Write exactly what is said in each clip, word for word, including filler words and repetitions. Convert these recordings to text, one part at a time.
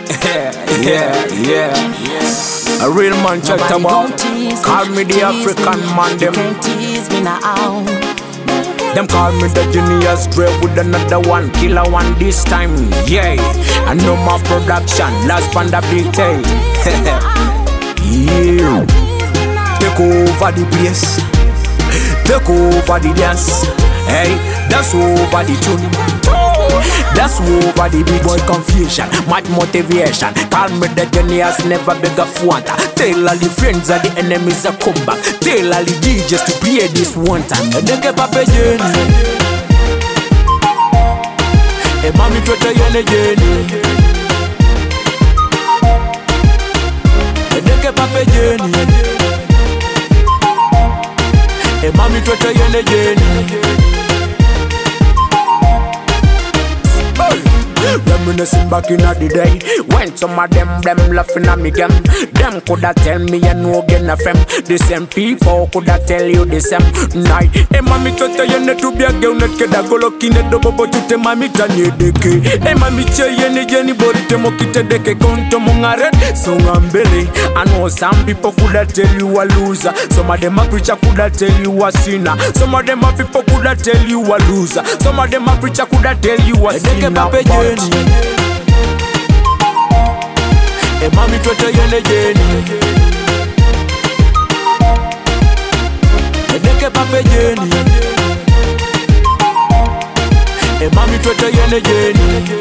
yeah, yeah. A real man chat about. Call me the African man, them. Them call me the genius, Dre with another one, killer one this time, yeah. I know my production, last panda big tail. Yeah. Take over the place, take over the dance. Hey, that's over the tune. That's over the big boy confusion, much motivation. Call me the genius, never beg a fwanta. Tell all the friends and the enemies a come back. Tell all the D Js to play this one time. Neke pape jeni, e mami twete yene jeni. Neke pape jeni, e mami twete yene jeni. Reminiscing back in the day when some of them, them laughing at me again. Them coulda tell me you know again of them. The same people coulda tell you the same night. Hey mami toto yene to be a girl net keda golo kine dobo botu te mami tanye deke. Hey mami che yene yene bori te mokite deke konto mungare songambele. I know some people coulda tell you a loser. Some of them a preacher coulda tell you a sinner. Some of them a people coulda tell you a loser. Some of them a preacher coulda tell you a sinner. E mami twete yene jeni, e deke pape jeni. E mami twete yene jeni.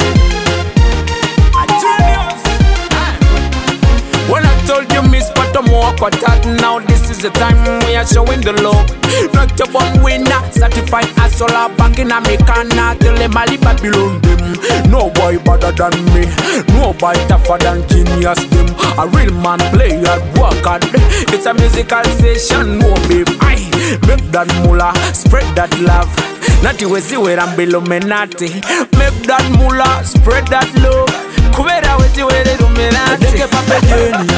When I told you miss but I'm walk or that, now this is the time we are showing the love. Not a born winner, certified hustler back in Americana. Tell them Ali Babylon them. No boy better than me, no boy tougher than genius them. A real man play hard, work hard. It's a musical session, no beef. I make that moolah, spread that love. Not you see where I'm below menati. Make that moolah, spread that love. Kubera we see where they do menati. Deke pape jeni,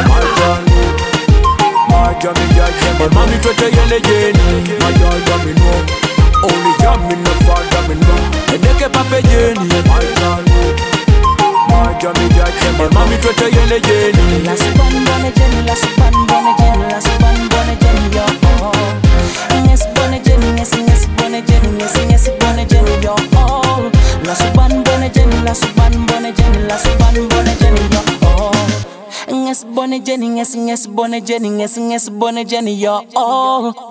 Maja mi jaja mi mami twete yene jeni. Maja mi no, only jam mi no father mi no. Deke pape jeni, Maja mi jaja mi mami twete yene jeni. La suban bone jeni, la suban bone jeni, la suban bone jeni yo. Yes bone jeni, yes yes bone jeni, yes yes bone jeni yo. La suban bone jeni, la suban bone jeni, la suban bone jeni yo. Yes bone jeni, yes yes bone jeni, yes yes bone jeni yo.